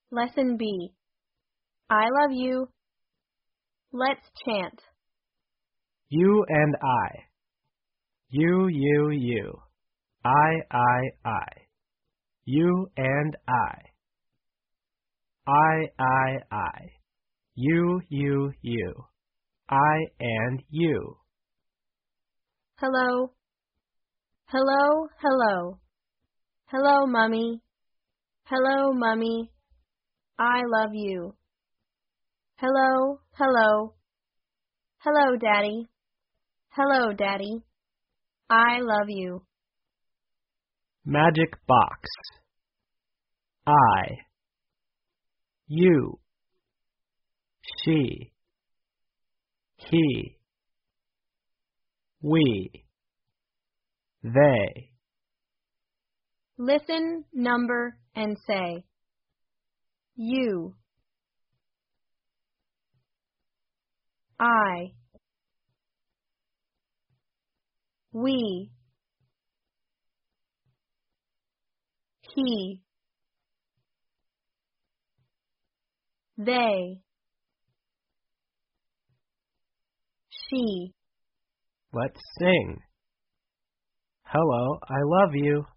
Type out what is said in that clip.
Lesson B. I love you. Let's chant. You and I. You, you. I. You and I. I. You. I and you. Hello. Hello, hello. Hello, Mummy. Hello, Mummy. I love you. Hello, hello. Hello, Daddy. Hello, Daddy. I love you. Magic box. I. You. She. He. We. They. Listen, number, and say. You. I. We. He. They. She. Let's sing. Hello, I love you.